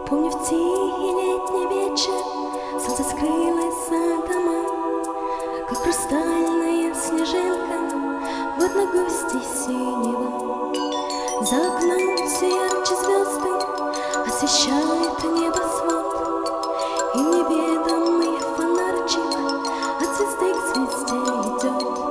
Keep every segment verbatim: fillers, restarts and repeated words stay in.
Помню, в тихий летний вечер солнце скрылось за дома, как хрустальная снежинка в одногости синего. За окном все ярче звезды освещают небосвод, и неведомый фонарчик от звезды к звезде идет.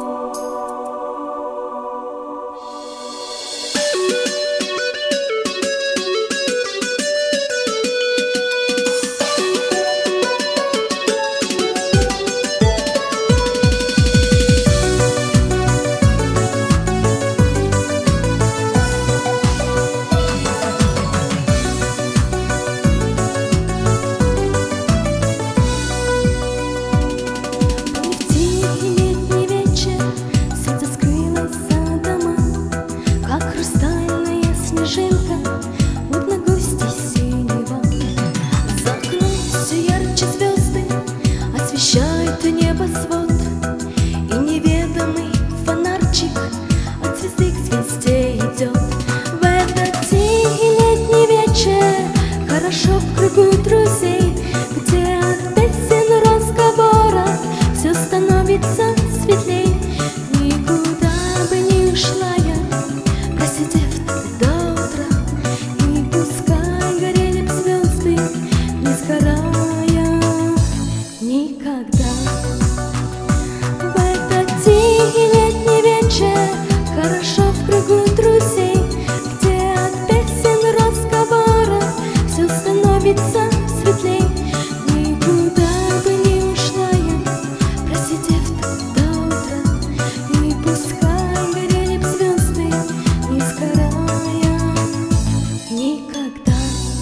Освещает небосвод, и неведомый фонарчик от звезды к звезде идет. В этот тихий летний вечер хорошо в кругу друзей, где от песен разговоров все становится светлей. Никуда бы не ушла я, просидев до утра, и пускай горели б звезды, не сгорая никогда. В этот тихий летний вечер хорошо в кругу друзей, где от песен разговоров все становится светлей. Никуда бы не ушла я, просидев до утра, и пускай горели б звезды, не сгорая никогда.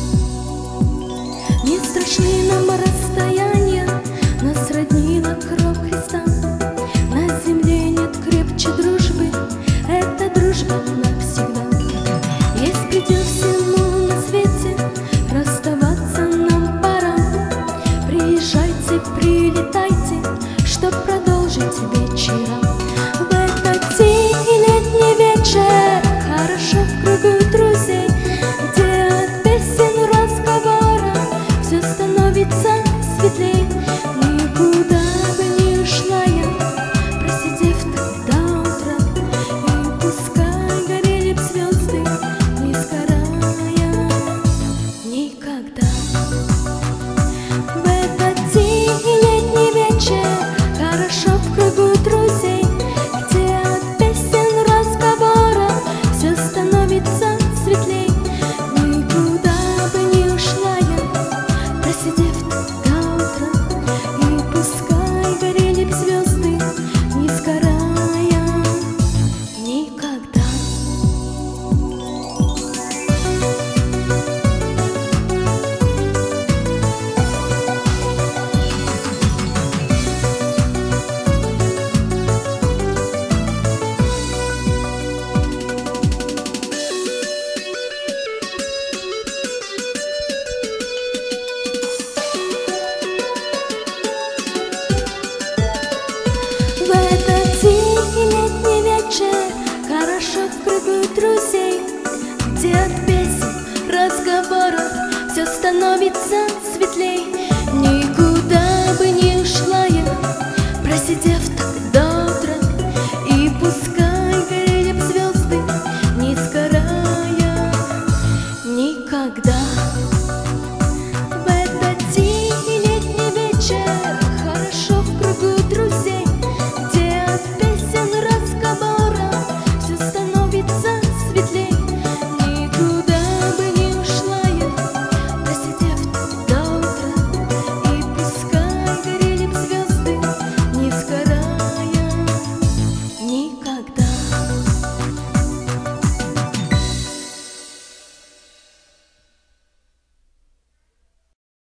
Не страшны нам расстояния, нас роднила кровь Христа. На земле нет крепче дружбы, это дружба навсегда. Есть предел всему на свете, расставаться нам пора. Приезжайте, прилетайте, чтоб продолжить вечера. В этот тихий летний вечер хорошо в кругу друзей, где от песен разговора все становится светлей. Никуда бы не ушла я, просидев до утра, и пускай горели б звезды, не сгорая никогда. В этот тихий летний вечер хорошо в кругу друзей, где от песен разговоров все становится светлей. Никуда бы не ушла я, просидев до утра, и пускай горели б звезды, не сгорая никогда. В этот тихий летний вечер хорошо в кругу друзей, где от песен разговоров все становится светлей. Никуда бы не ушла я, просидев